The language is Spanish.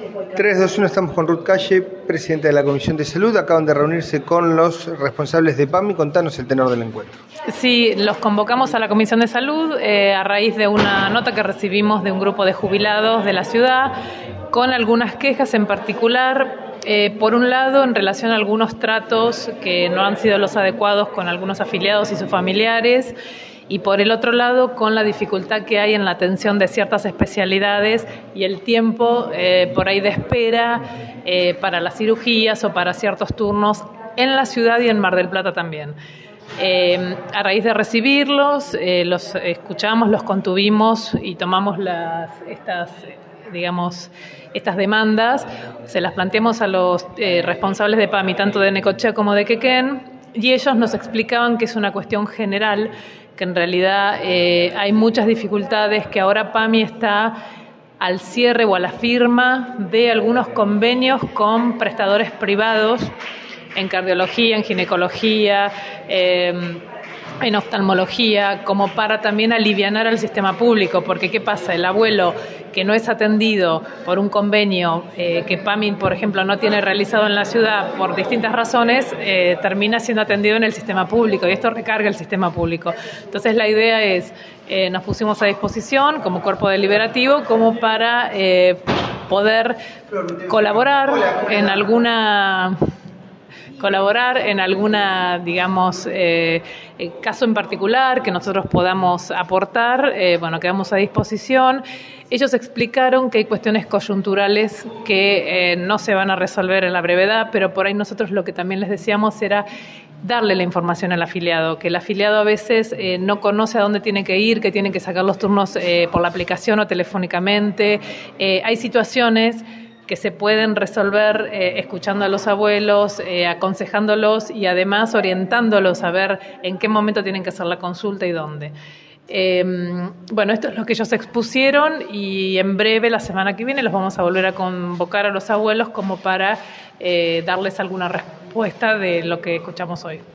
3, 2, 1, estamos con Ruth Calle, presidenta de la Comisión de Salud. Acaban de reunirse con los responsables de PAMI. Contanos el tenor del encuentro. Sí, los convocamos a la Comisión de Salud a raíz de una nota que recibimos de un grupo de jubilados de la ciudad con algunas quejas en particular. Por un lado, en relación a algunos tratos que no han sido los adecuados con algunos afiliados y sus familiares, y por el otro lado, con la dificultad que hay en la atención de ciertas especialidades y el tiempo por ahí de espera para las cirugías o para ciertos turnos en la ciudad y en Mar del Plata también. A raíz de recibirlos, los escuchamos, los contuvimos y tomamos estas demandas, se las planteamos a los responsables de PAMI, tanto de Necochea como de Quequén, y ellos nos explicaban que es una cuestión general, que en realidad hay muchas dificultades, que ahora PAMI está al cierre o a la firma de algunos convenios con prestadores privados en cardiología, en ginecología, en oftalmología, como para también alivianar al sistema público, porque ¿qué pasa? El abuelo que no es atendido por un convenio que PAMI, por ejemplo, no tiene realizado en la ciudad por distintas razones, termina siendo atendido en el sistema público y esto recarga el sistema público. Entonces la idea es, nos pusimos a disposición como cuerpo deliberativo como para poder colaborar en alguna, digamos, caso en particular que nosotros podamos aportar, quedamos a disposición. Ellos explicaron que hay cuestiones coyunturales que no se van a resolver en la brevedad, pero por ahí nosotros lo que también les decíamos era darle la información al afiliado, que el afiliado a veces no conoce a dónde tiene que ir, que tiene que sacar los turnos por la aplicación o telefónicamente. Hay situaciones que se pueden resolver escuchando a los abuelos, aconsejándolos y además orientándolos a ver en qué momento tienen que hacer la consulta y dónde. Esto es lo que ellos expusieron y en breve, la semana que viene, los vamos a volver a convocar a los abuelos como para darles alguna respuesta de lo que escuchamos hoy.